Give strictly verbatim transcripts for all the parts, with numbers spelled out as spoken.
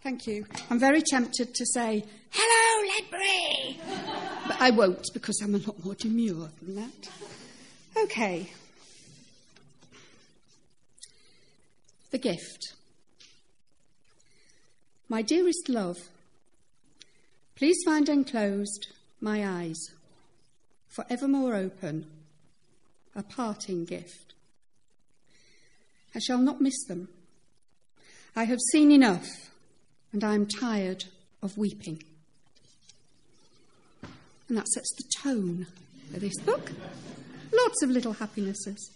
Thank you. I'm very tempted to say, hello, Ledbury! But I won't, because I'm a lot more demure than that. OK. The gift. My dearest love, please find enclosed my eyes, for evermore open, a parting gift. I shall not miss them. I have seen enough, and I am tired of weeping. And that sets the tone for this book. Lots of little happinesses.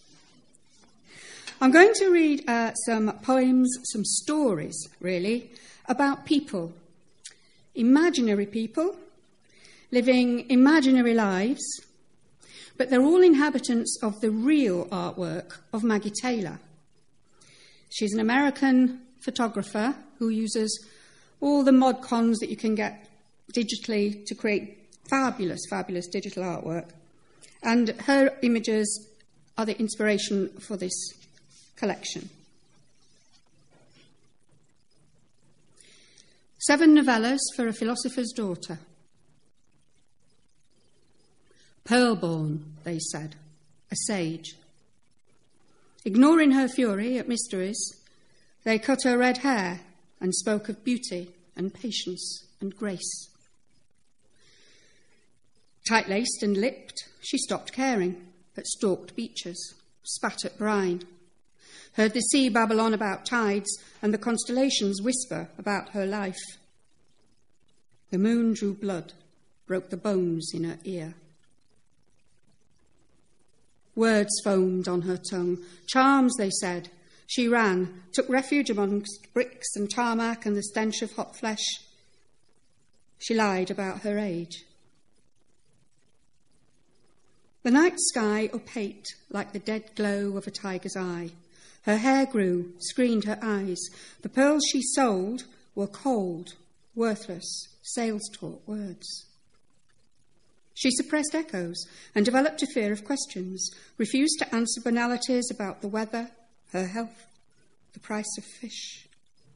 I'm going to read uh, some poems, some stories, really, about people, imaginary people, living imaginary lives, but they're all inhabitants of the real artwork of Maggie Taylor. She's an American photographer who uses all the mod cons that you can get digitally to create fabulous, fabulous digital artwork. And her images are the inspiration for this collection. Seven novellas for a philosopher's daughter. Pearl-born, they said, a sage. Ignoring her fury at mysteries, they cut her red hair and spoke of beauty and patience and grace. Tight-laced and lipped, she stopped caring, but stalked beaches, spat at brine, heard the sea babble on about tides and the constellations whisper about her life. The moon drew blood, broke the bones in her ear. Words foamed on her tongue, charms, they said. She ran, took refuge amongst bricks and tarmac and the stench of hot flesh. She lied about her age. The night sky opaque like the dead glow of a tiger's eye. Her hair grew, screened her eyes. The pearls she sold were cold, worthless, sales-taught words. She suppressed echoes and developed a fear of questions, refused to answer banalities about the weather, her health, the price of fish.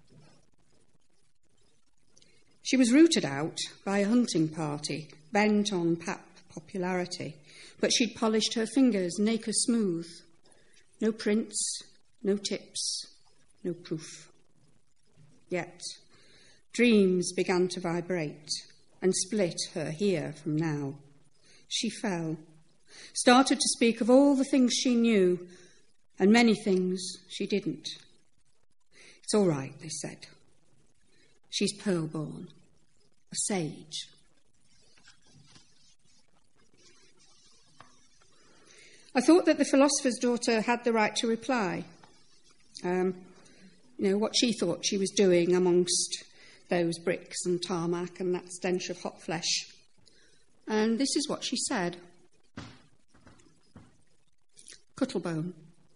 She was rooted out by a hunting party, bent on pap popularity, but she'd polished her fingers nacre smooth. No prints, no tips, no proof. Yet, dreams began to vibrate and split her here from now. She fell, started to speak of all the things she knew and many things she didn't. It's all right, they said. She's pearl-born, a sage. I thought that the philosopher's daughter had the right to reply. Um, you know, what she thought she was doing amongst those bricks and tarmac and that stench of hot flesh. And this is what she said. Cuttlebone.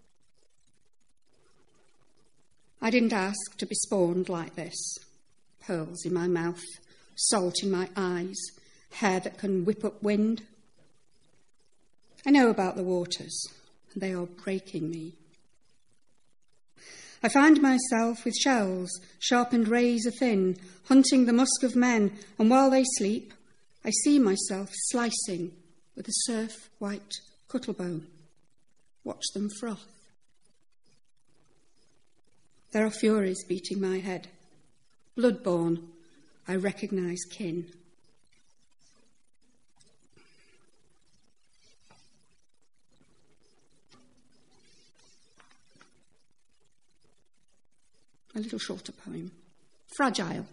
I didn't ask to be spawned like this. Pearls in my mouth, salt in my eyes, hair that can whip up wind. I know about the waters, and they are breaking me. I find myself with shells, sharpened razor thin, hunting the musk of men, and while they sleep, I see myself slicing with a surf-white cuttlebone. Watch them froth. There are furies beating my head. Blood-born, I recognise kin. A little shorter poem. Fragile.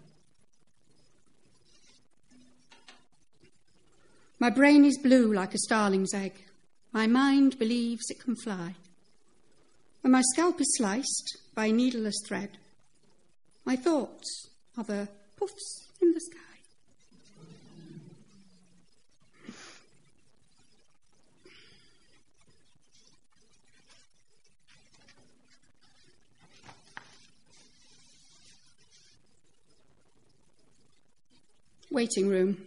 My brain is blue like a starling's egg. My mind believes it can fly. When my scalp is sliced by a needleless thread, my thoughts are the puffs in the sky. Waiting room.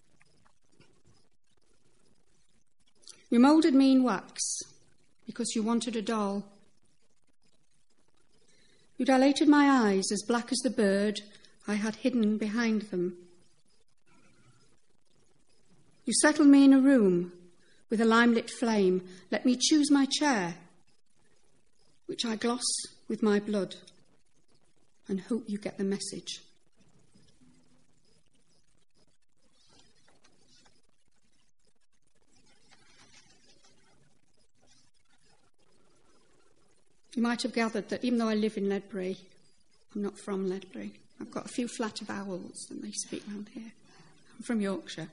You moulded me in wax because you wanted a doll. You dilated my eyes as black as the bird I had hidden behind them. You settled me in a room with a lime-lit flame. Let me choose my chair, which I gloss with my blood, and hope you get the message. You might have gathered that even though I live in Ledbury, I'm not from Ledbury. I've got a few flatter vowels than they speak round here. I'm from Yorkshire.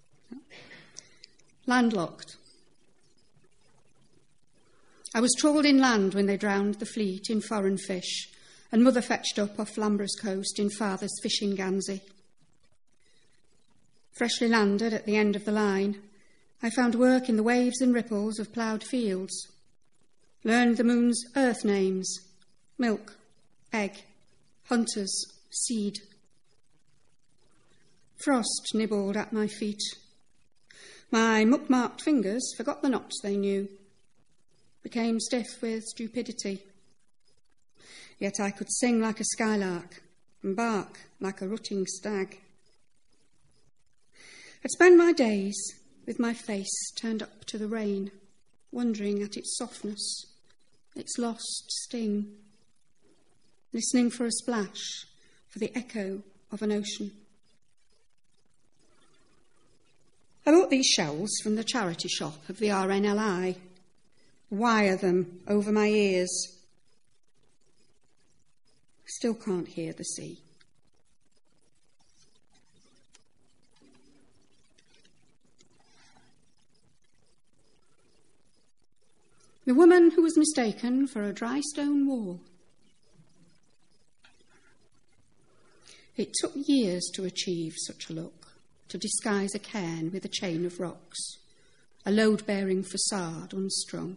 Landlocked. I was trawled inland when they drowned the fleet in foreign fish, and mother fetched up off Lambros coast in father's fishing Gansey. Freshly landed at the end of the line, I found work in the waves and ripples of ploughed fields, learned the moon's earth names, milk, egg, hunters, seed. Frost nibbled at my feet. My muck-marked fingers forgot the knots they knew, became stiff with stupidity. Yet I could sing like a skylark and bark like a rutting stag. I'd spend my days with my face turned up to the rain, wondering at its softness, its lost sting, listening for a splash, for the echo of an ocean. I bought these shells from the charity shop of the R N L I, wire them over my ears. Still can't hear the sea. The woman who was mistaken for a dry stone wall. It took years to achieve such a look, to disguise a cairn with a chain of rocks, a load-bearing facade unstrung.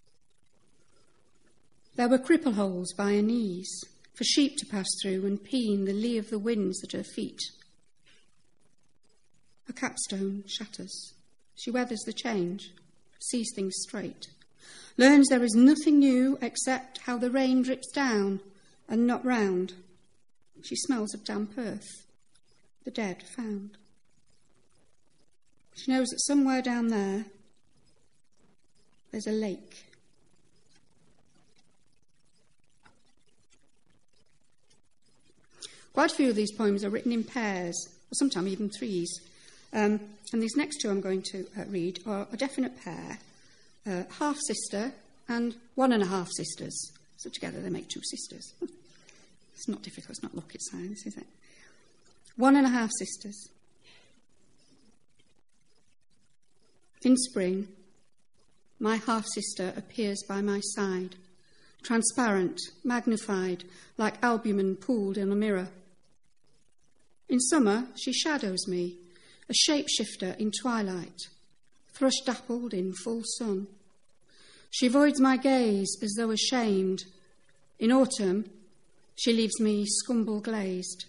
There were cripple holes by her knees, for sheep to pass through and pee in the lee of the winds at her feet. A capstone shatters. She weathers the change, sees things straight, learns there is nothing new except how the rain drips down and not round. She smells of damp earth, the dead found. She knows that somewhere down there, there's a lake. Quite a few of these poems are written in pairs, or sometimes even threes. Um, and these next two I'm going to uh, read are a definite pair, uh, half-sister and one and a half sisters. So together they make two sisters. It's not difficult, it's not rocket science, is it? One and a half sisters. In spring, my half-sister appears by my side, transparent, magnified, like albumen pooled in a mirror. In summer, she shadows me, a shapeshifter in twilight, thrush-dappled in full sun. She avoids my gaze as though ashamed. In autumn, she leaves me scumble-glazed.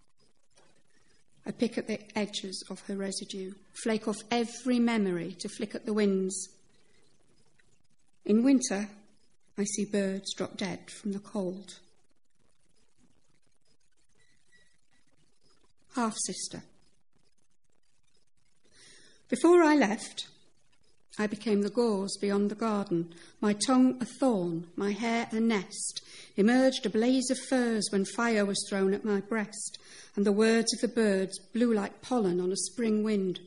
I pick at the edges of her residue, flake off every memory to flick at the winds. In winter, I see birds drop dead from the cold. Half-sister. Before I left, I became the gauze beyond the garden, my tongue a thorn, my hair a nest, emerged a blaze of furs when fire was thrown at my breast, and the words of the birds blew like pollen on a spring wind.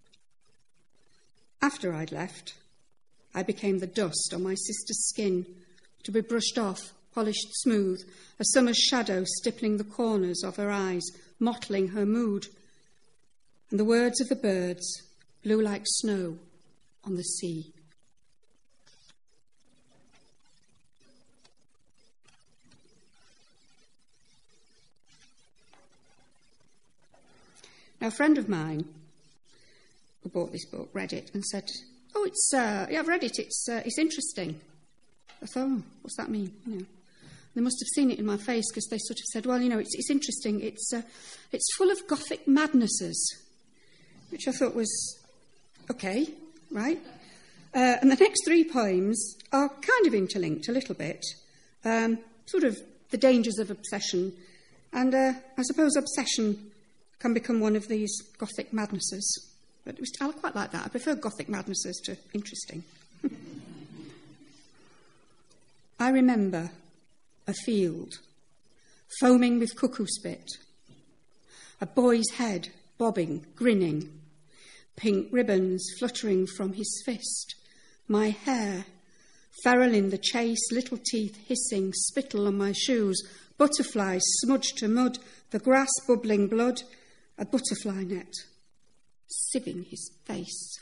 After I'd left, I became the dust on my sister's skin, to be brushed off, polished smooth, a summer's shadow stippling the corners of her eyes, mottling her mood. And the words of the birds blew like snow on the sea. Now, a friend of mine who bought this book read it and said, "Oh, it's uh, yeah, I've read it. It's uh, it's interesting." I thought, oh, what's that mean? You know, they must have seen it in my face because they sort of said, "Well, you know, it's it's interesting. It's uh, it's full of Gothic madnesses," which I thought was okay, right? Uh, and the next three poems are kind of interlinked a little bit, um, sort of the dangers of obsession And uh, I suppose obsession can become one of these Gothic madnesses. But it was, I quite like that. I prefer Gothic madnesses to interesting. I remember a field foaming with cuckoo spit, a boy's head bobbing, grinning, pink ribbons fluttering from his fist, my hair, feral in the chase, little teeth hissing, spittle on my shoes, butterflies smudged to mud, the grass bubbling blood, a butterfly net, sieving his face.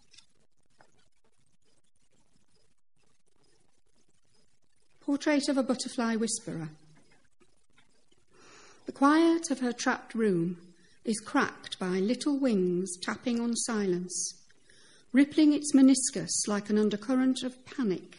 Portrait of a butterfly whisperer. The quiet of her trapped room is cracked by little wings tapping on silence, rippling its meniscus like an undercurrent of panic.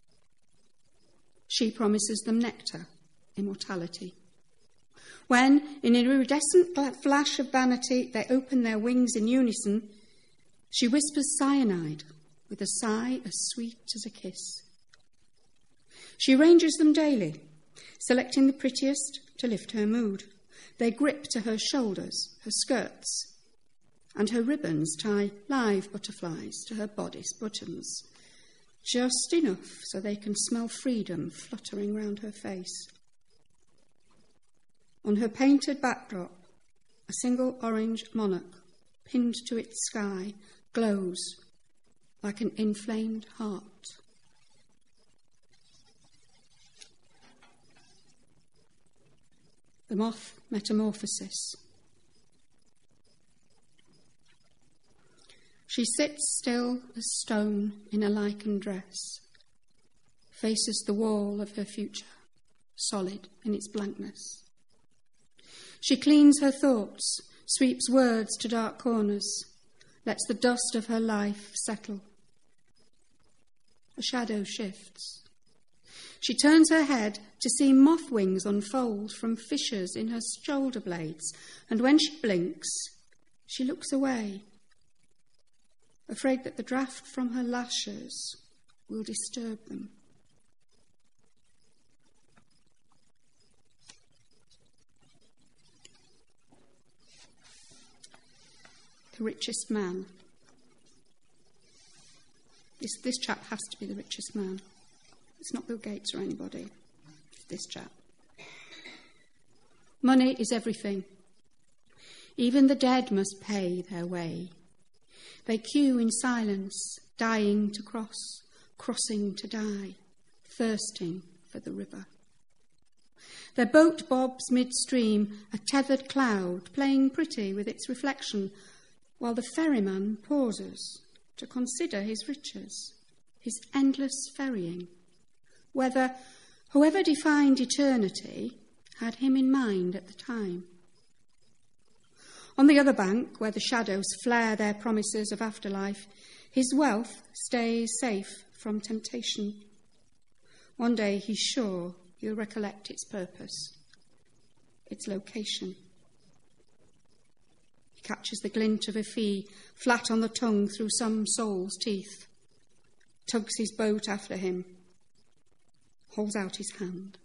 She promises them nectar, immortality. When, in an iridescent flash of vanity, they open their wings in unison, she whispers cyanide with a sigh as sweet as a kiss. She arranges them daily, selecting the prettiest to lift her mood. They grip to her shoulders, her skirts, and her ribbons tie live butterflies to her bodice buttons, just enough so they can smell freedom fluttering round her face. On her painted backdrop, a single orange monarch, pinned to its sky, glows like an inflamed heart. The moth metamorphosis. She sits still as stone in a lichen dress, faces the wall of her future, solid in its blankness. She cleans her thoughts, sweeps words to dark corners, lets the dust of her life settle. A shadow shifts. She turns her head to see moth wings unfold from fissures in her shoulder blades, and when she blinks, she looks away, afraid that the draft from her lashes will disturb them. The richest man. This, this chap has to be the richest man. It's not Bill Gates or anybody. It's this chap. Money is everything. Even the dead must pay their way. They queue in silence, dying to cross, crossing to die, thirsting for the river. Their boat bobs midstream, a tethered cloud, playing pretty with its reflection, while the ferryman pauses to consider his riches, his endless ferrying, whether whoever defined eternity had him in mind at the time. On the other bank, where the shadows flare their promises of afterlife, his wealth stays safe from temptation. One day he's sure he'll recollect its purpose, its location. He catches the glint of a fee flat on the tongue through some soul's teeth, tugs his boat after him, holds out his hand.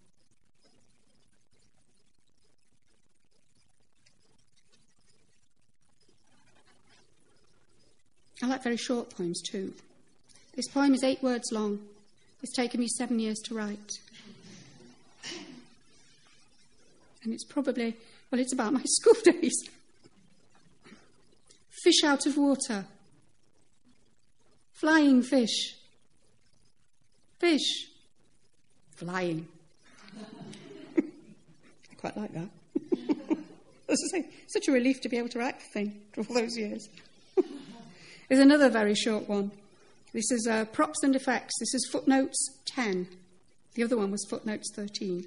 I like very short poems too. This poem is eight words long. It's taken me seven years to write. And it's probably, well, it's about my school days. Fish out of water. Flying fish. Fish. Flying. I quite like that. As I say, such a relief to be able to write the thing for all those years. There's another very short one. This is uh, Props and Effects. This is footnotes ten. The other one was footnotes thirteen.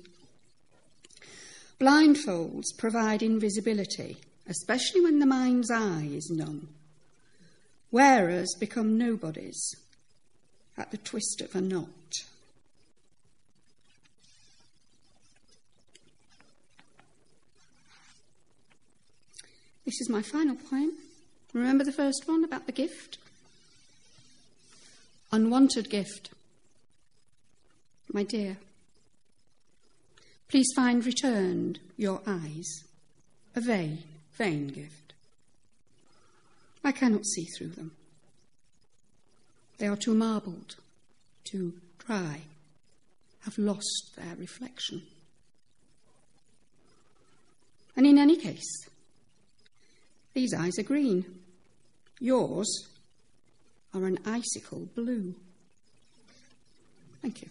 Blindfolds provide invisibility, especially when the mind's eye is numb. Wearers become nobodies at the twist of a knot. This is my final poem. Remember the first one about the gift? Unwanted gift. My dear, please find returned your eyes, a vain, vain gift. I cannot see through them. They are too marbled, too dry, have lost their reflection. And in any case, these eyes are green. Yours are an icicle blue. Thank you.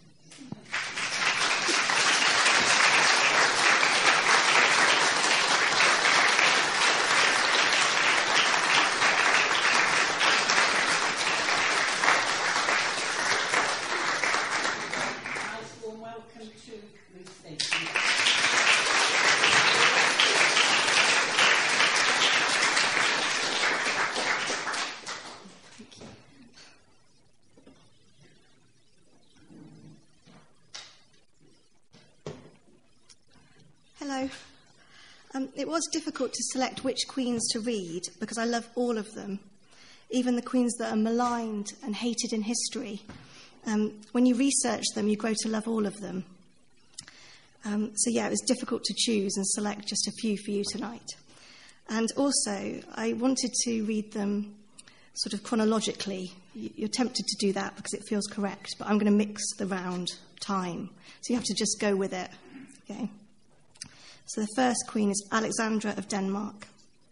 Hello. Um, it was difficult to select which queens to read because I love all of them, even the queens that are maligned and hated in history. Um, when you research them, you grow to love all of them. Um, so yeah, it was difficult to choose and select just a few for you tonight. And also, I wanted to read them sort of chronologically. You're tempted to do that because it feels correct, but I'm going to mix the round time. So you have to just go with it. Okay. So the first queen is Alexandra of Denmark.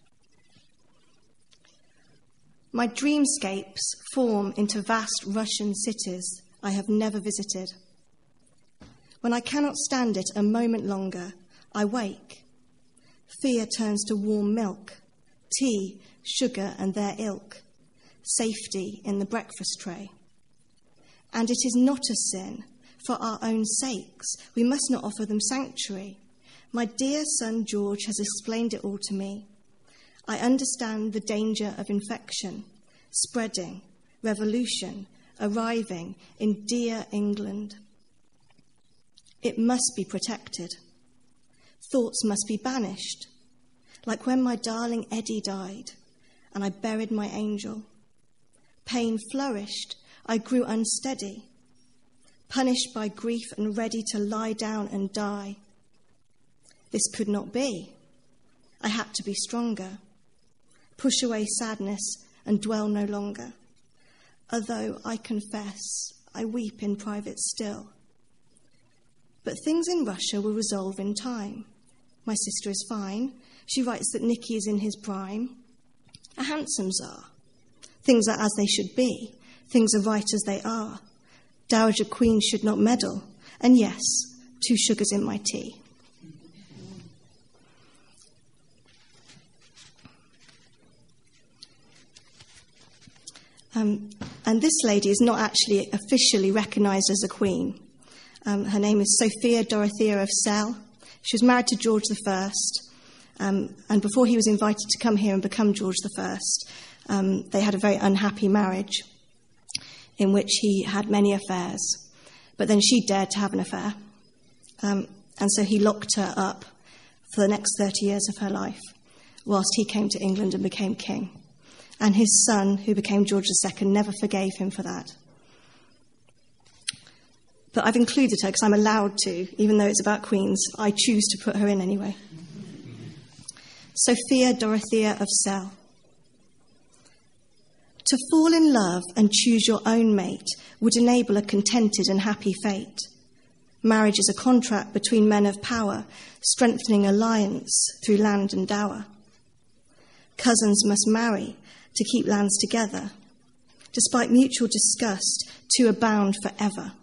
My dreamscapes form into vast Russian cities I have never visited. When I cannot stand it a moment longer, I wake. Fear turns to warm milk, tea, sugar and their ilk, safety in the breakfast tray. And it is not a sin, for our own sakes, we must not offer them sanctuary. My dear son George has explained it all to me. I understand the danger of infection, spreading, revolution, arriving in dear England. It must be protected. Thoughts must be banished, like when my darling Eddie died and I buried my angel. Pain flourished, I grew unsteady, punished by grief and ready to lie down and die. This could not be. I had to be stronger, push away sadness and dwell no longer. Although I confess, I weep in private still. But things in Russia will resolve in time. My sister is fine. She writes that Nicky is in his prime. A handsome Tsar. Things are as they should be. Things are right as they are. Dowager queens should not meddle. And yes, two sugars in my tea. Um, and this lady is not actually officially recognised as a queen. Um, her name is Sophia Dorothea of Celle. She was married to George the First, um, and before he was invited to come here and become George the First, um, they had a very unhappy marriage in which he had many affairs. But then she dared to have an affair, um, and so he locked her up for the next thirty years of her life, whilst he came to England and became king. And his son, who became George the Second, never forgave him for that. But I've included her because I'm allowed to, even though it's about queens. I choose to put her in anyway. Sophia Dorothea of Celle. To fall in love and choose your own mate would enable a contented and happy fate. Marriage is a contract between men of power, strengthening alliance through land and dower. Cousins must marry to keep lands together. Despite mutual disgust, two are bound forever.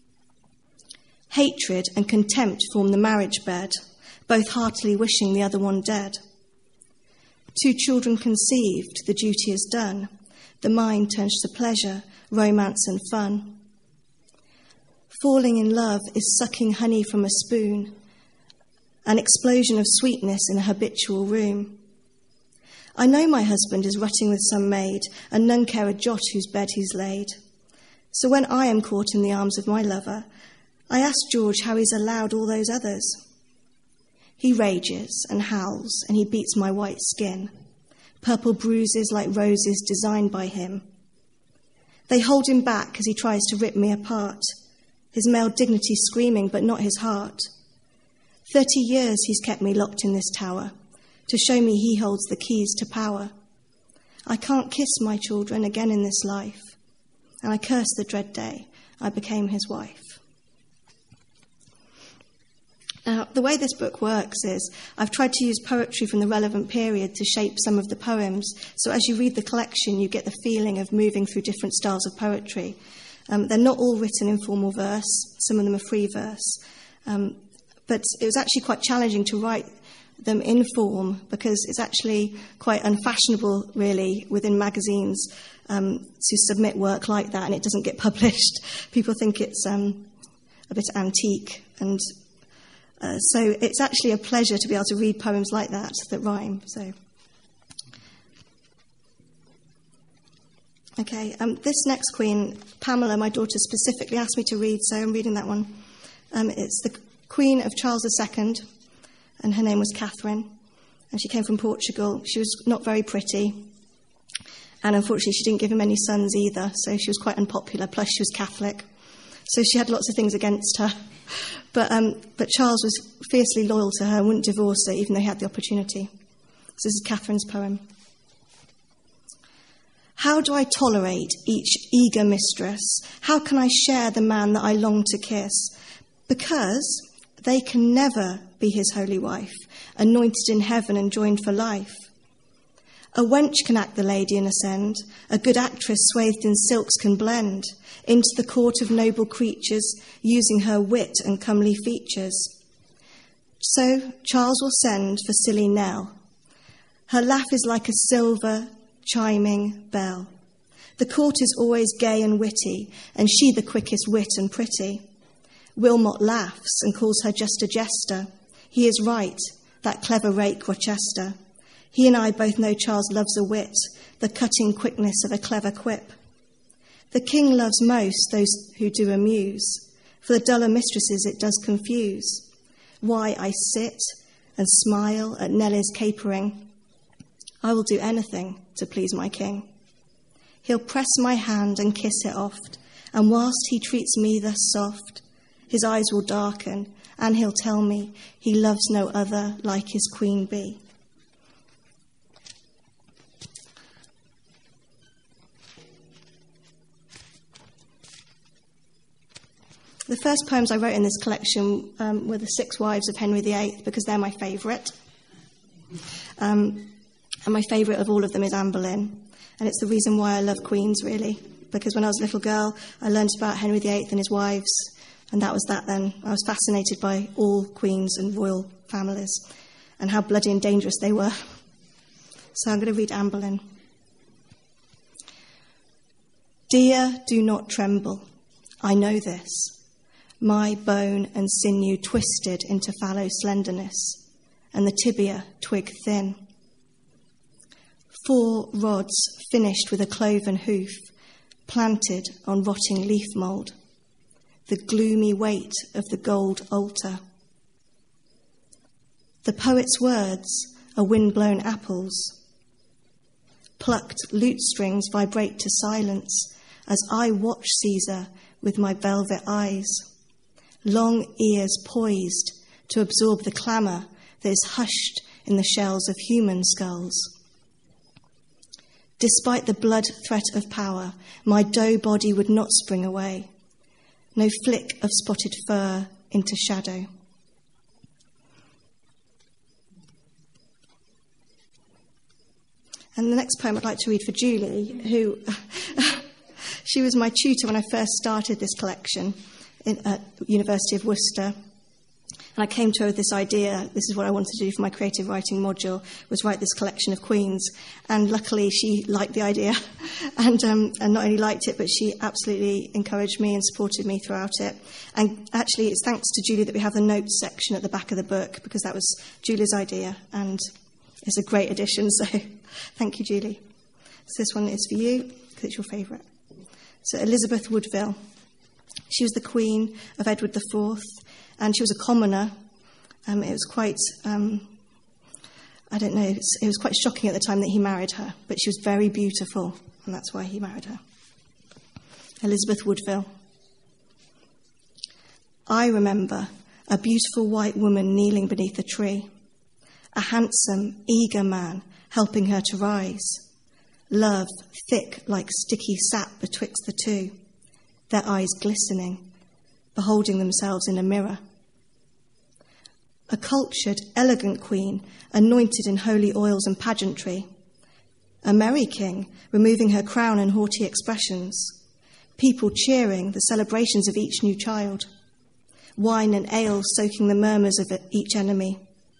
Hatred and contempt form the marriage bed, both heartily wishing the other one dead. Two children conceived, the duty is done. The mind turns to pleasure, romance and fun. Falling in love is sucking honey from a spoon, an explosion of sweetness in a habitual room. I know my husband is rutting with some maid, and none care a jot whose bed he's laid. So when I am caught in the arms of my lover, I ask George how he's allowed all those others. He rages and howls, and he beats my white skin. Purple bruises like roses designed by him. They hold him back as he tries to rip me apart, his male dignity screaming, but not his heart. Thirty years he's kept me locked in this tower, to show me he holds the keys to power. I can't kiss my children again in this life, and I curse the dread day I became his wife. Now, the way this book works is I've tried to use poetry from the relevant period to shape some of the poems. So as you read the collection, you get the feeling of moving through different styles of poetry. Um, they're not all written in formal verse. Some of them are free verse. Um, but it was actually quite challenging to write them in form because it's actually quite unfashionable, really, within magazines um, to submit work like that, and it doesn't get published. People think it's um, a bit antique, and Uh, so it's actually a pleasure to be able to read poems like that, that rhyme. So, okay, um, this next queen, Pamela, my daughter, specifically asked me to read, so I'm reading that one. Um, it's the Queen of Charles the Second, and her name was Catherine, and she came from Portugal. She was not very pretty, and unfortunately she didn't give him any sons either, so she was quite unpopular, plus she was Catholic. So she had lots of things against her. But um, but Charles was fiercely loyal to her and wouldn't divorce her, even though he had the opportunity. So this is Catherine's poem. How do I tolerate each eager mistress? How can I share the man that I long to kiss? Because they can never be his holy wife, anointed in heaven and joined for life. A wench can act the lady and ascend. A good actress swathed in silks can blend into the court of noble creatures, using her wit and comely features. So Charles will send for silly Nell. Her laugh is like a silver chiming bell. The court is always gay and witty, and she the quickest wit and pretty. Wilmot laughs and calls her just a jester. He is right, that clever rake Rochester. He and I both know Charles loves a wit, the cutting quickness of a clever quip. The king loves most those who do amuse. For the duller mistresses it does confuse. Why I sit and smile at Nellie's capering. I will do anything to please my king. He'll press my hand and kiss it oft, and whilst he treats me thus soft, his eyes will darken, and he'll tell me he loves no other like his queen bee. The first poems I wrote in this collection um, were the Six Wives of Henry the Eighth, because they're my favourite. Um, and my favourite of all of them is Anne Boleyn. And it's the reason why I love queens, really. Because when I was a little girl, I learned about Henry the Eighth and his wives. And that was that then. I was fascinated by all queens and royal families and how bloody and dangerous they were. So I'm going to read Anne Boleyn. Dear, do not tremble. I know this. My bone and sinew twisted into fallow slenderness, and the tibia twig thin. Four rods finished with a cloven hoof, planted on rotting leaf mould, the gloomy weight of the gold altar. The poet's words are wind-blown apples. Plucked lute strings vibrate to silence as I watch Caesar with my velvet eyes. Long ears poised to absorb the clamour that is hushed in the shells of human skulls. Despite the blood threat of power, my doe body would not spring away. No flick of spotted fur into shadow. And the next poem I'd like to read for Julie, who she was my tutor when I first started this collection in, at University of Worcester. And I came to her with this idea, this is what I wanted to do for my creative writing module, was write this collection of queens. And luckily she liked the idea. And, um, and not only liked it, but she absolutely encouraged me and supported me throughout it. And actually it's thanks to Julie that we have the notes section at the back of the book, because that was Julie's idea. And it's a great addition, so thank you, Julie. So this one is for you, because it's your favourite. So Elizabeth Woodville. She was the queen of Edward the Fourth. And she was a commoner. Um, it was quite, um, I don't know, it was, it was quite shocking at the time that he married her. But she was very beautiful, and that's why he married her. Elizabeth Woodville. I remember a beautiful white woman kneeling beneath a tree, a handsome, eager man helping her to rise, love thick like sticky sap betwixt the two, their eyes glistening, beholding themselves in a mirror. A cultured, elegant queen, anointed in holy oils and pageantry, a merry king, removing her crown and haughty expressions, people cheering the celebrations of each new child, wine and ale soaking the murmurs of each enemy.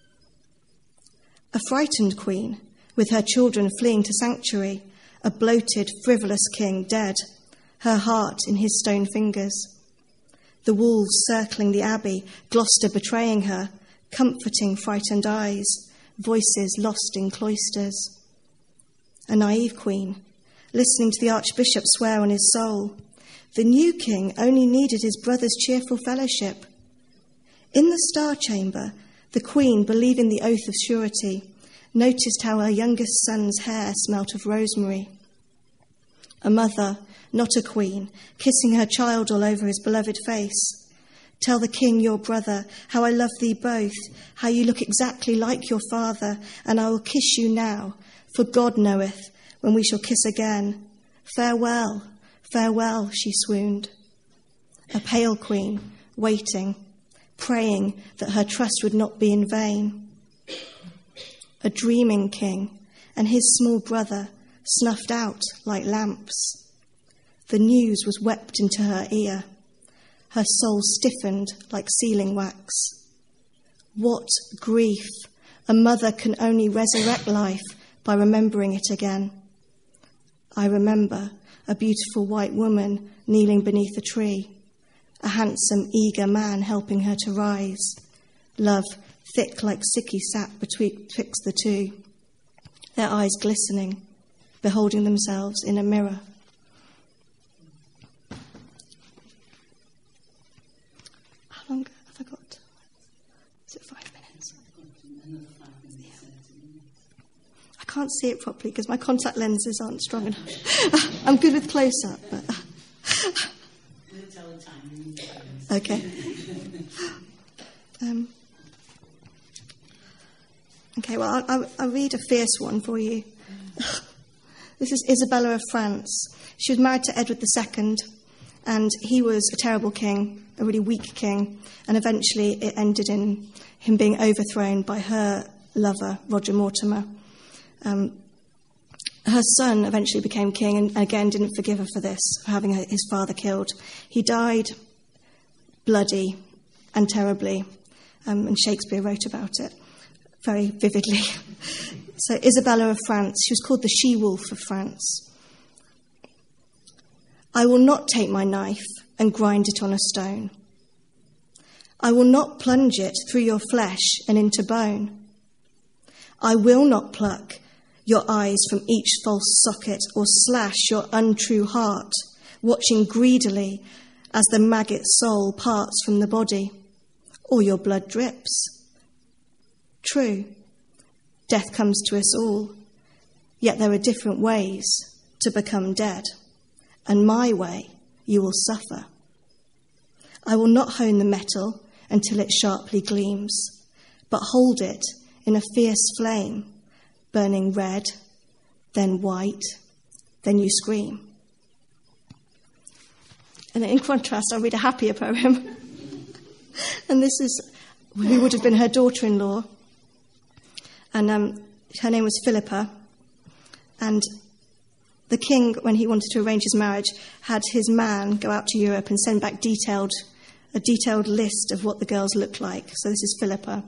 A frightened queen, with her children fleeing to sanctuary, a bloated, frivolous king dead, her heart in his stone fingers. The wolves circling the abbey, Gloucester betraying her, comforting frightened eyes, voices lost in cloisters. A naive queen, listening to the archbishop swear on his soul. The new king only needed his brother's cheerful fellowship. In the star chamber, the queen, believing the oath of surety, noticed how her youngest son's hair smelt of rosemary. A mother, not a queen, kissing her child all over his beloved face. Tell the king, your brother, how I love thee both, how you look exactly like your father, and I will kiss you now, for God knoweth when we shall kiss again. Farewell, farewell, she swooned. A pale queen, waiting, praying that her trust would not be in vain. A dreaming king and his small brother snuffed out like lamps. The news was wept into her ear. Her soul stiffened like sealing wax. What grief! A mother can only resurrect life by remembering it again. I remember a beautiful white woman kneeling beneath a tree, a handsome, eager man helping her to rise, love thick like sicky sap betwixt the two, their eyes glistening, beholding themselves in a mirror. How long have I got? Is it five minutes? Yeah. I can't see it properly because my contact lenses aren't strong enough. I'm good with close-up, but... Okay. Um, okay, well, I'll, I'll, I'll read a fierce one for you. This is Isabella of France. She was married to Edward the Second, and he was a terrible king, a really weak king, and eventually it ended in him being overthrown by her lover, Roger Mortimer. Um, her son eventually became king and again didn't forgive her for this, for having his father killed. He died bloody and terribly, um, and Shakespeare wrote about it very vividly. So Isabella of France, she was called the she-wolf of France. I will not take my knife and grind it on a stone. I will not plunge it through your flesh and into bone. I will not pluck your eyes from each false socket or slash your untrue heart, watching greedily as the maggot soul parts from the body, or your blood drips. True, death comes to us all, yet there are different ways to become dead, and my way you will suffer. I will not hone the metal until it sharply gleams, but hold it in a fierce flame, burning red, then white, then you scream. And in contrast, I'll read a happier poem. And this is who would have been her daughter-in-law. And um, her name was Philippa. And the king, when he wanted to arrange his marriage, had his man go out to Europe and send back detailed, a detailed list of what the girls looked like. So this is Philippa.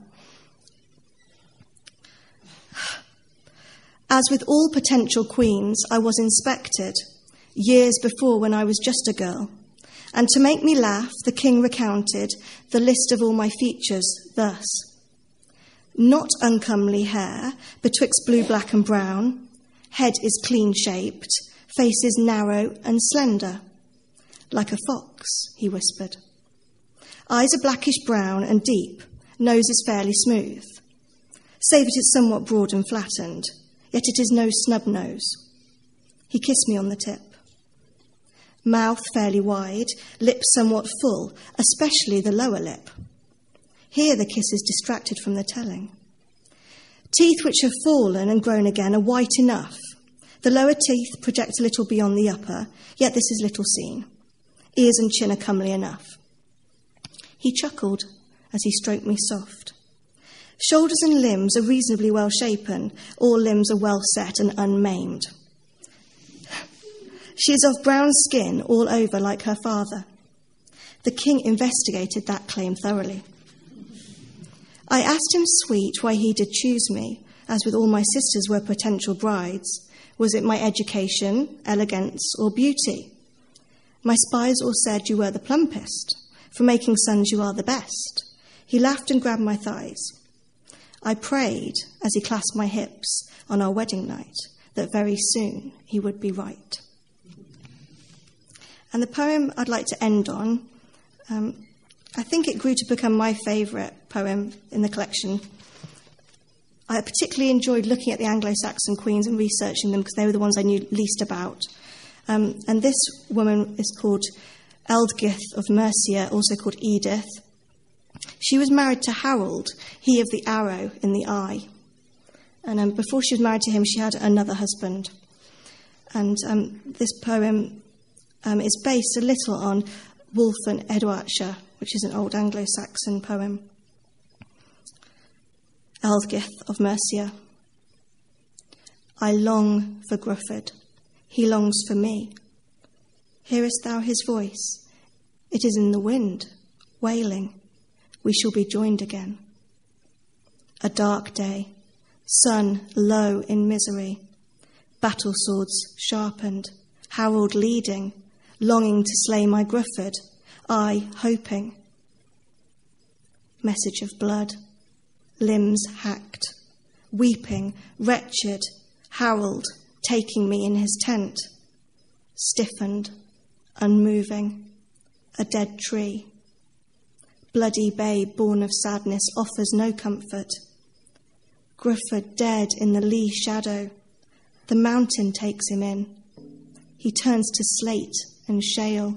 As with all potential queens, I was inspected years before when I was just a girl. And to make me laugh, the king recounted the list of all my features thus. Not uncomely hair, betwixt blue, black and brown. Head is clean-shaped, face is narrow and slender. Like a fox, he whispered. Eyes are blackish-brown and deep, nose is fairly smooth. Save it is somewhat broad and flattened, yet it is no snub nose. He kissed me on the tip. Mouth fairly wide, lips somewhat full, especially the lower lip. Here the kiss is distracted from the telling. Teeth which have fallen and grown again are white enough. The lower teeth project a little beyond the upper, yet this is little seen. Ears and chin are comely enough. He chuckled as he stroked me soft. Shoulders and limbs are reasonably well shapen. All limbs are well set and unmaimed. She is of brown skin all over like her father. The king investigated that claim thoroughly. I asked him sweet why he did choose me, as with all my sisters were potential brides. Was it my education, elegance, or beauty? My spies all said you were the plumpest. For making sons you are the best. He laughed and grabbed my thighs. I prayed, as he clasped my hips on our wedding night, that very soon he would be right. And the poem I'd like to end on, um, I think it grew to become my favourite poem in the collection. I particularly enjoyed looking at the Anglo-Saxon queens and researching them because they were the ones I knew least about. Um, and this woman is called Ealdgyth of Mercia, also called Edith. She was married to Harold, he of the arrow in the eye. And um, before she was married to him, she had another husband. And um, this poem um, is based a little on Wolf and Edwardshire, which is an old Anglo-Saxon poem. Ealdgyth of Mercia. I long for Gruffydd. He longs for me. Hearest thou his voice? It is in the wind, wailing. We shall be joined again. A dark day, sun low in misery, battle swords sharpened, Harold leading, longing to slay my Gruffydd, I hoping. Message of blood, limbs hacked, weeping, wretched, Harold taking me in his tent, stiffened, unmoving, a dead tree. Bloody babe born of sadness offers no comfort. Gruffydd dead in the lee shadow, the mountain takes him in. He turns to slate and shale.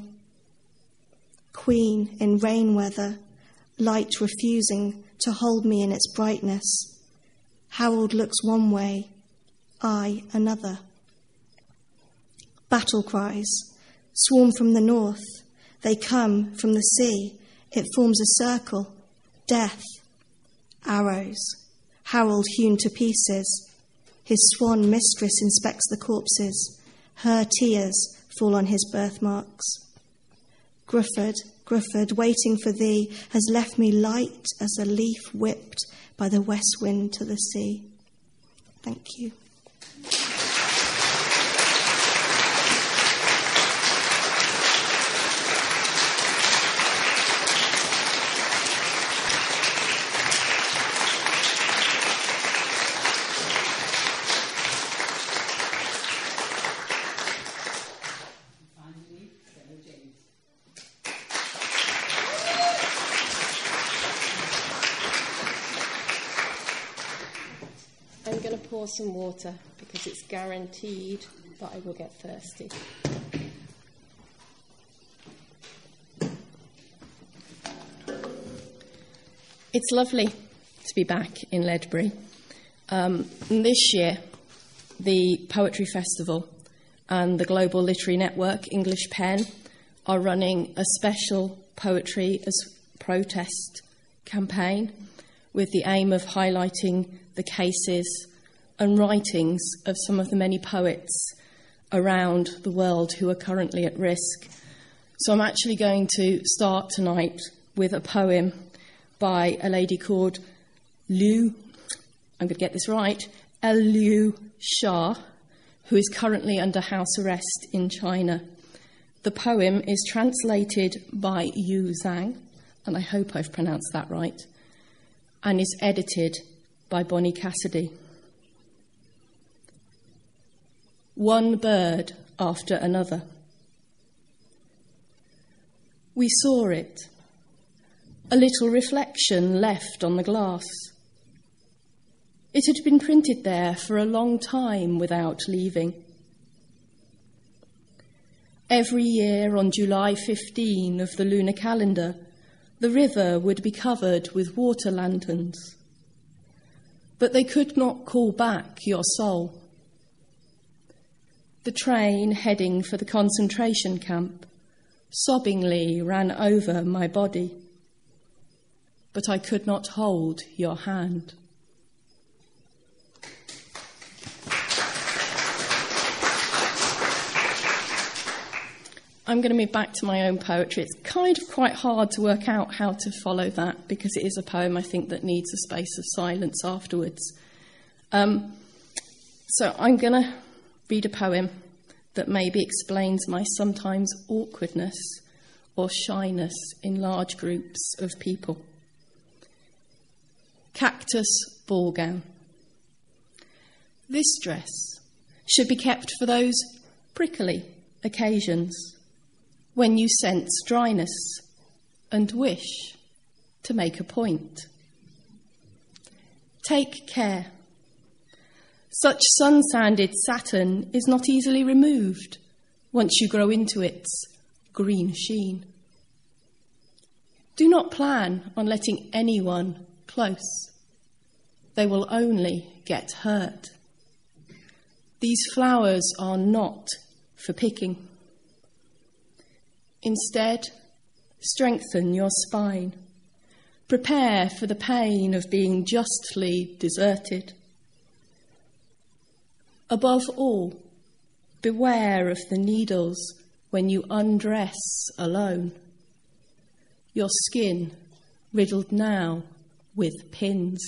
Queen in rain weather, light refusing to hold me in its brightness. Harold looks one way, I another. Battle cries swarm from the north. They come from the sea. It forms a circle. Death. Arrows. Harold hewn to pieces. His swan mistress inspects the corpses. Her tears fall on his birthmarks. Gruffydd, Gruffydd, waiting for thee, has left me light as a leaf whipped by the west wind to the sea. Thank you. I'm going to pour some water because it's guaranteed that I will get thirsty. It's lovely to be back in Ledbury. Um, this year, the Poetry Festival and the Global Literary Network, English Pen, are running a special poetry as protest campaign with the aim of highlighting the cases and writings of some of the many poets around the world who are currently at risk. So I'm actually going to start tonight with a poem by a lady called Liu, I'm going to get this right, Liu Xia, who is currently under house arrest in China. The poem is translated by Yu Zhang, and I hope I've pronounced that right, and is edited by Bonnie Cassidy. One bird after another. We saw it, a little reflection left on the glass. It had been printed there for a long time without leaving. Every year on July fifteenth of the lunar calendar, the river would be covered with water lanterns. But they could not call back your soul. The train heading for the concentration camp sobbingly ran over my body, but I could not hold your hand. I'm going to move back to my own poetry. It's kind of quite hard to work out how to follow that because it is a poem, I think, that needs a space of silence afterwards. Um, so I'm going to read a poem that maybe explains my sometimes awkwardness or shyness in large groups of people. Cactus ball gown. This dress should be kept for those prickly occasions when you sense dryness and wish to make a point. Take care. Such sun-sanded satin is not easily removed once you grow into its green sheen. Do not plan on letting anyone close. They will only get hurt. These flowers are not for picking. Instead, strengthen your spine. Prepare for the pain of being justly deserted. Above all, beware of the needles when you undress alone. Your skin riddled now with pins.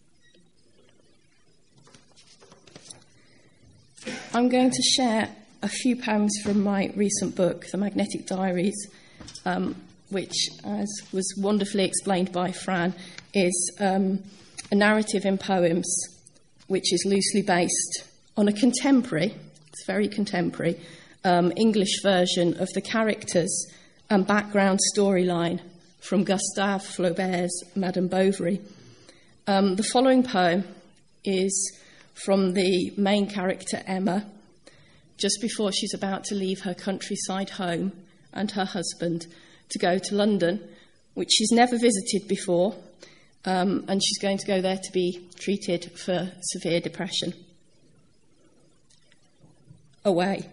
I'm going to share a few poems from my recent book, The Magnetic Diaries, um, which, as was wonderfully explained by Fran, is um, a narrative in poems which is loosely based on a contemporary, it's very contemporary, um, English version of the characters and background storyline from Gustave Flaubert's Madame Bovary. Um, the following poem is from the main character, Emma, just before she's about to leave her countryside home and her husband to go to London, which she's never visited before, um, and she's going to go there to be treated for severe depression. Away.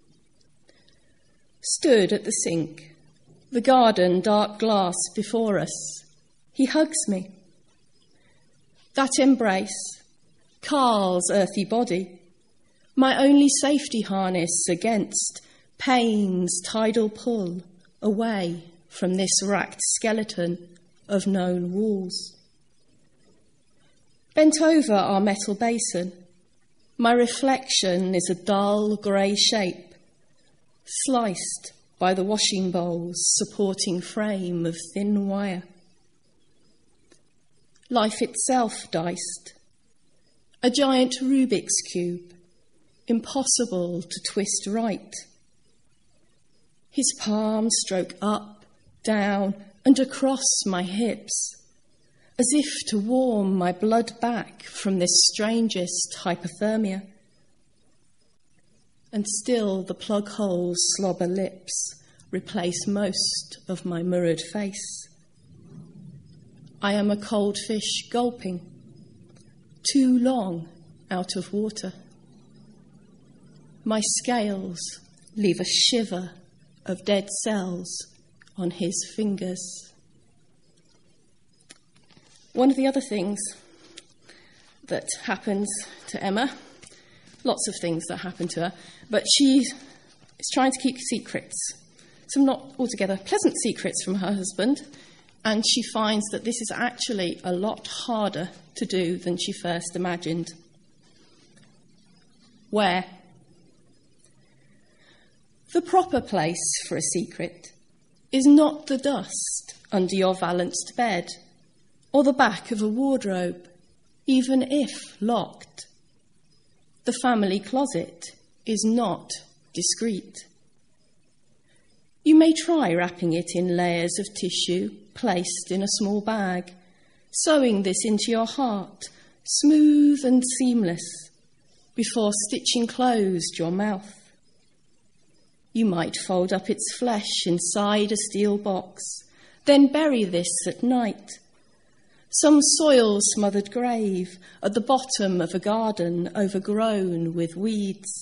Stood at the sink, the garden dark glass before us. He hugs me. That embrace, Carl's earthy body, my only safety harness against pain's tidal pull away from this racked skeleton of known walls. Bent over our metal basin, my reflection is a dull grey shape, sliced by the washing bowl's supporting frame of thin wire. Life itself diced, a giant Rubik's cube, impossible to twist right. His palms stroke up, down, and across my hips, as if to warm my blood back from this strangest hypothermia. And still the plug hole's slobber lips replace most of my mirrored face. I am a cold fish gulping, too long out of water. My scales leave a shiver of dead cells on his fingers. One of the other things that happens to Emma, lots of things that happen to her, but she is trying to keep secrets, some not altogether pleasant secrets from her husband, and she finds that this is actually a lot harder to do than she first imagined. Where? The proper place for a secret is not the dust under your valanced bed or the back of a wardrobe, even if locked. The family closet is not discreet. You may try wrapping it in layers of tissue placed in a small bag, sewing this into your heart, smooth and seamless, before stitching closed your mouth. You might fold up its flesh inside a steel box, Then bury this at night. Some soil-smothered grave at the bottom of a garden overgrown with weeds.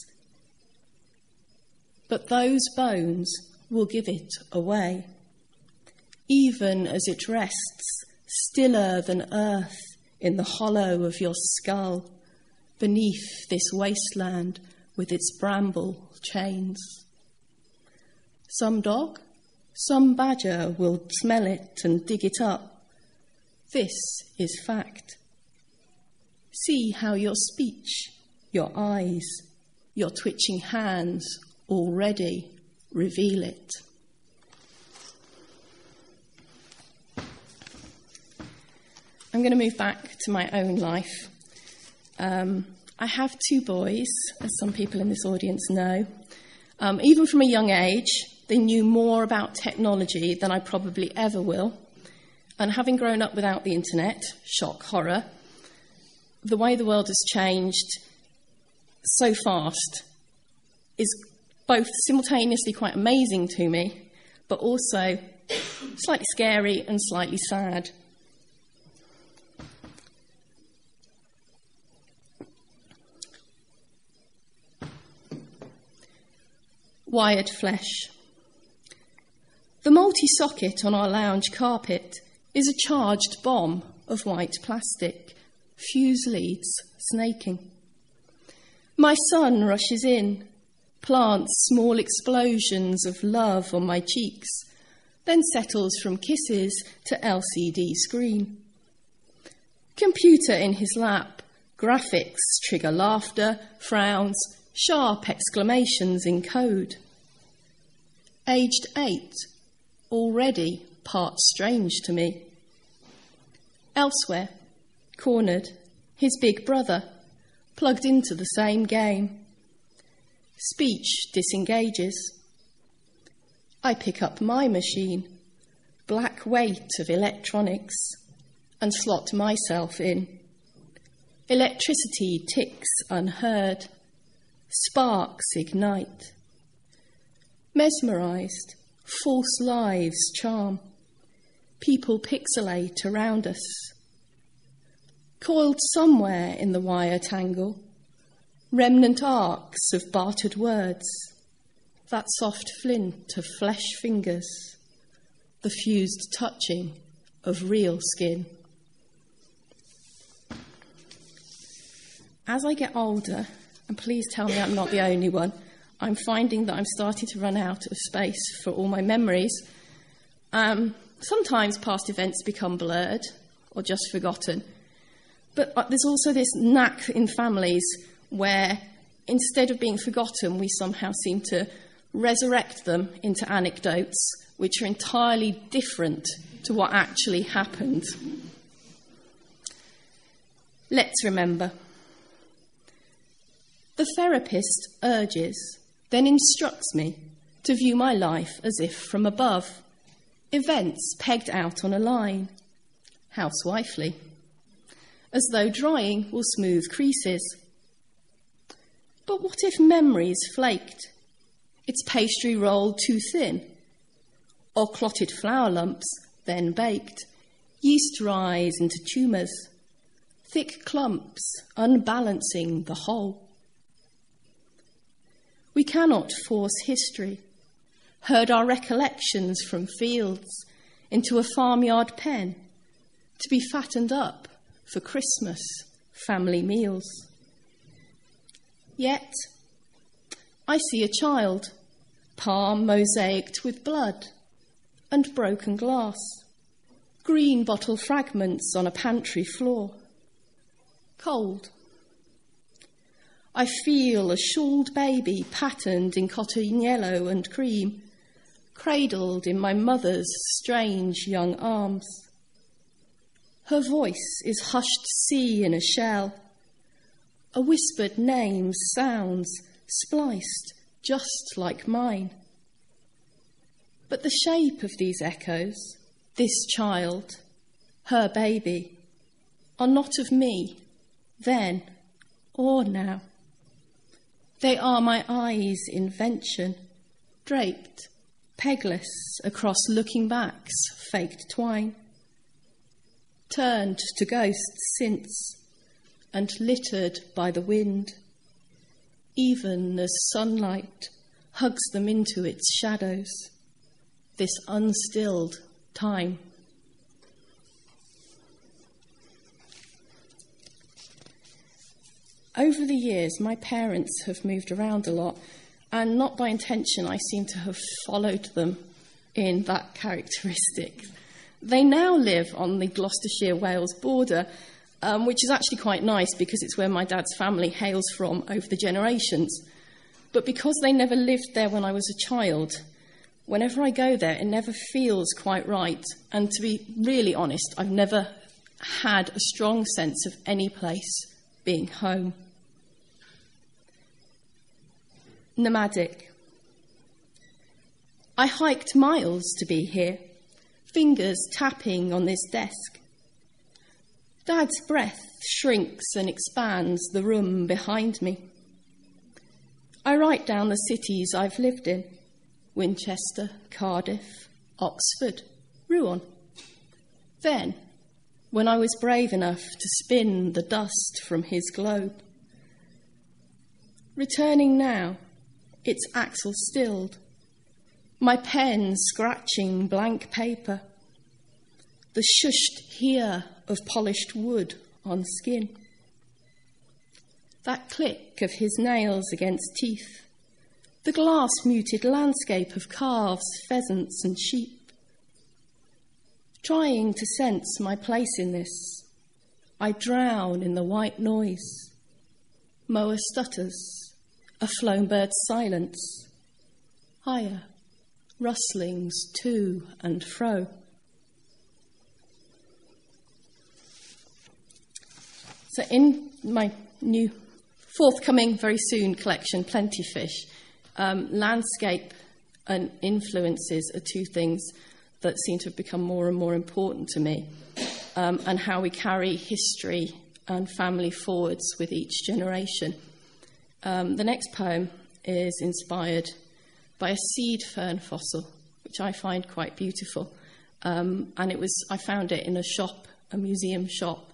But those bones will give it away, even as it rests stiller than earth in the hollow of your skull, beneath this wasteland with its bramble chains. Some dog, some badger will smell it and dig it up. This is fact. See how your speech, your eyes, your twitching hands already reveal it. I'm going to move back to my own life. Um, I have two boys, as some people in this audience know. Um, even from a young age, they knew more about technology than I probably ever will. And having grown up without the internet, shock, horror, the way the world has changed so fast is both simultaneously quite amazing to me, but also slightly scary and slightly sad. Wired flesh. The multi-socket on our lounge carpet is a charged bomb of white plastic, fuse leads snaking. My son rushes in, plants small explosions of love on my cheeks, then settles from kisses to L C D screen. Computer in his lap, graphics trigger laughter, frowns, sharp exclamations in code. Aged eight, already part strange to me. Elsewhere, cornered, his big brother, plugged into the same game. Speech disengages. I pick up my machine, black weight of electronics, and slot myself in. Electricity ticks unheard. Sparks ignite. Mesmerised, false lives charm. People pixelate around us. Coiled somewhere in the wire tangle, remnant arcs of bartered words, that soft flint of flesh fingers, the fused touching of real skin. As I get older, and please tell me I'm not the only one, I'm finding that I'm starting to run out of space for all my memories. Um, sometimes past events become blurred or just forgotten. But uh, there's also this knack in families where instead of being forgotten, we somehow seem to resurrect them into anecdotes which are entirely different to what actually happened. Let's remember. The therapist urges, then instructs me to view my life as if from above, events pegged out on a line, housewifely, as though drying will smooth creases. But what if memory's flaked, its pastry rolled too thin, or clotted flour lumps, then baked, yeast rise into tumours, thick clumps unbalancing the whole? We cannot force history, herd our recollections from fields into a farmyard pen to be fattened up for Christmas family meals. Yet, I see a child, palm mosaicked with blood and broken glass, green bottle fragments on a pantry floor, cold. I feel a shawled baby patterned in cotton yellow and cream, cradled in my mother's strange young arms. Her voice is hushed sea in a shell. A whispered name sounds spliced just like mine. But the shape of these echoes, this child, her baby, are not of me, then or now. They are my eyes' invention, draped pegless across looking backs, faked twine, turned to ghosts since, and littered by the wind, even as sunlight hugs them into its shadows, this unstilled time. Over the years, my parents have moved around a lot, and not by intention, I seem to have followed them in that characteristic. They now live on the Gloucestershire-Wales border, um, which is actually quite nice because it's where my dad's family hails from over the generations. But because they never lived there when I was a child, whenever I go there, it never feels quite right. And to be really honest, I've never had a strong sense of any place being home. Nomadic. I hiked miles to be here, fingers tapping on this desk. Dad's breath shrinks and expands the room behind me. I write down the cities I've lived in: Winchester, Cardiff, Oxford, Rouen. Then, when I was brave enough to spin the dust from his globe. Returning now, its axle stilled, my pen scratching blank paper, the shushed hear of polished wood on skin. That click of his nails against teeth, the glass-muted landscape of calves, pheasants and sheep. Trying to sense my place in this, I drown in the white noise. Mower stutters, a flown bird's silence, higher, rustlings to and fro. So in my new forthcoming very soon collection, Plenty Fish, um, landscape and influences are two things that seem to have become more and more important to me, um, and how we carry history and family forwards with each generation. Um, the next poem is inspired by a seed fern fossil, which I find quite beautiful. Um, and it was I found it in a shop, a museum shop.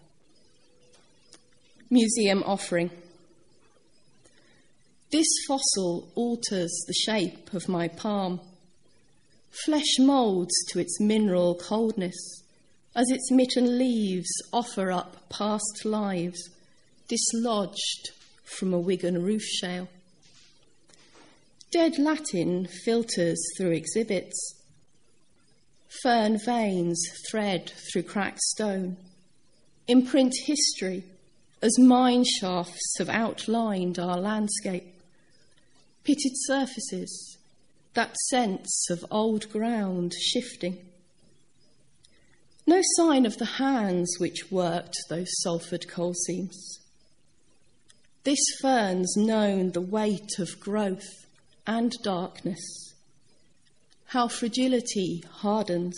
Museum offering. This fossil alters the shape of my palm. Flesh moulds to its mineral coldness as its mitten leaves offer up past lives, dislodged from a Wigan roof shale. Dead Latin filters through exhibits. Fern veins thread through cracked stone. Imprint history as mine shafts have outlined our landscape. Pitted surfaces, that sense of old ground shifting. No sign of the hands which worked those sulphured coal seams. This fern's known the weight of growth and darkness, how fragility hardens.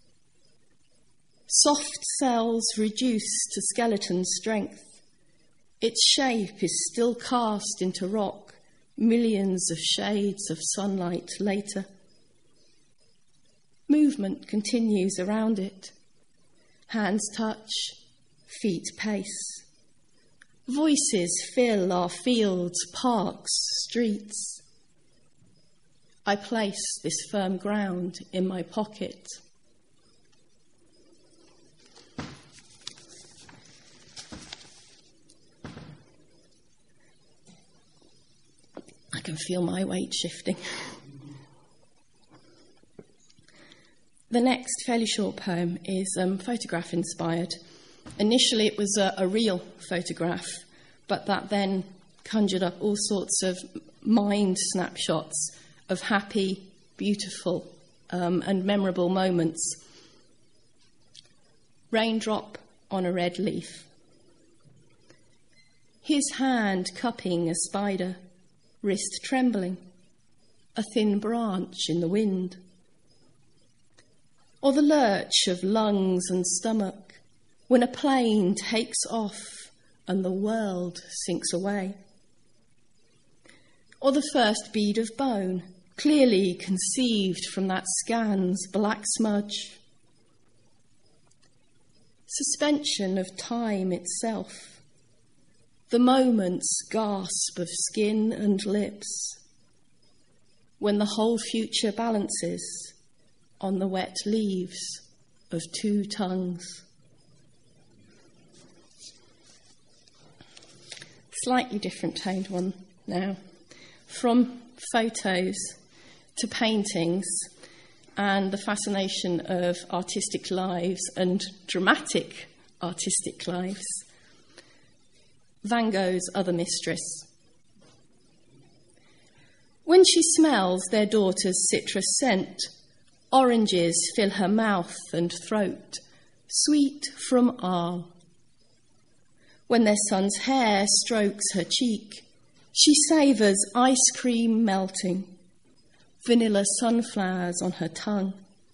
Soft cells reduce to skeleton strength. Its shape is still cast into rock, millions of shades of sunlight later. Movement continues around it. Hands touch, feet pace. Voices fill our fields, parks, streets. I place this firm ground in my pocket. I can feel my weight shifting. The next fairly short poem is um, photograph inspired. Initially it was a, a real photograph, but that then conjured up all sorts of mind snapshots of happy, beautiful um, and memorable moments. Raindrop on a red leaf. His hand cupping a spider, wrist trembling, a thin branch in the wind. Or the lurch of lungs and stomach when a plane takes off and the world sinks away. Or the first bead of bone clearly conceived from that scan's black smudge. Suspension of time itself, the moment's gasp of skin and lips, when the whole future balances on the wet leaves of two tongues. Slightly different toned one now. From photos to paintings and the fascination of artistic lives and dramatic artistic lives. Van Gogh's Other Mistress. When she smells their daughter's citrus scent, oranges fill her mouth and throat, sweet from Arles. When their son's hair strokes her cheek, she savours ice cream melting, vanilla sunflowers on her tongue.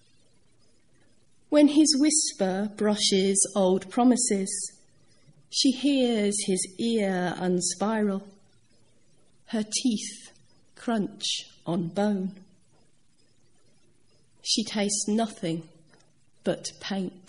When his whisper brushes old promises, she hears his ear unspiral, her teeth crunch on bone. She tastes nothing but paint.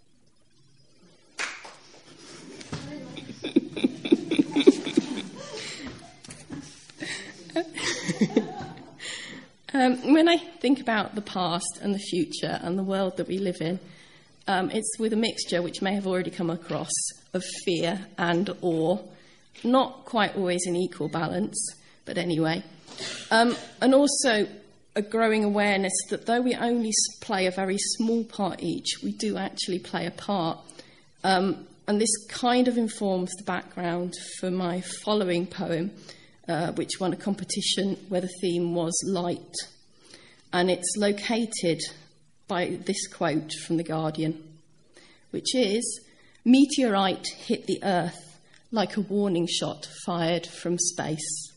Um, when I think about the past and the future and the world that we live in, um, it's with a mixture, which may have already come across, of fear and awe, not quite always in equal balance, but anyway. Um, and also a growing awareness that though we only play a very small part each, we do actually play a part. Um, and this kind of informs the background for my following poem, Uh, which won a competition where the theme was light. And it's located by this quote from The Guardian, which is, "Meteorite hit the earth like a warning shot fired from space."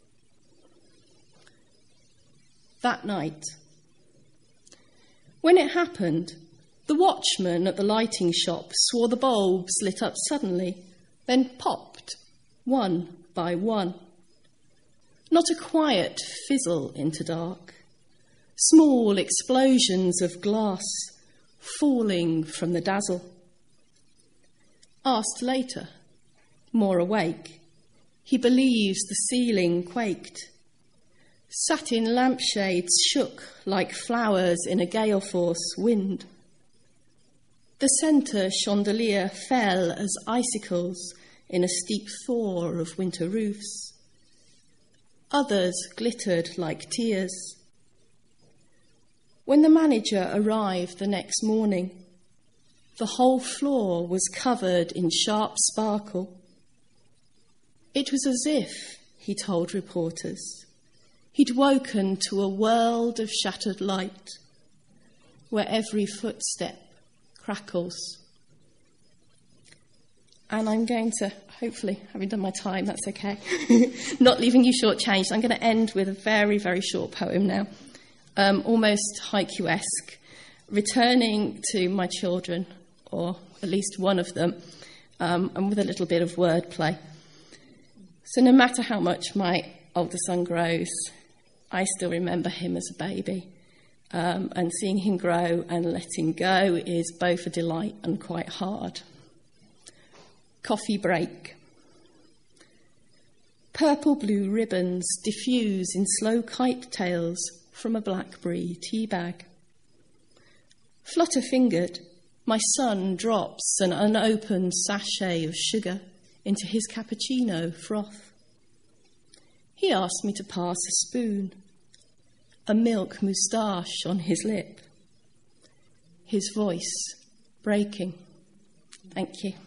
That night, when it happened, the watchman at the lighting shop swore the bulbs lit up suddenly, then popped, one by one. Not a quiet fizzle into dark, small explosions of glass falling from the dazzle. Asked later, more awake, he believes the ceiling quaked. Satin lampshades shook like flowers in a gale force wind. The centre chandelier fell as icicles in a steep thaw of winter roofs. Others glittered like tears. When the manager arrived the next morning, the whole floor was covered in sharp sparkle. It was as if, he told reporters, he'd woken to a world of shattered light, where every footstep crackles. And I'm going to, hopefully, having done my time, that's okay, not leaving you shortchanged, I'm going to end with a very, very short poem now, um, almost haiku-esque, returning to my children, or at least one of them, um, and with a little bit of wordplay. So no matter how much my older son grows, I still remember him as a baby, um, and seeing him grow and letting go is both a delight and quite hard. Coffee break. Purple-blue ribbons diffuse in slow kite tails from a blackberry tea bag. Flutter-fingered, my son drops an unopened sachet of sugar into his cappuccino froth. He asks me to pass a spoon, a milk moustache on his lip, his voice breaking. Thank you.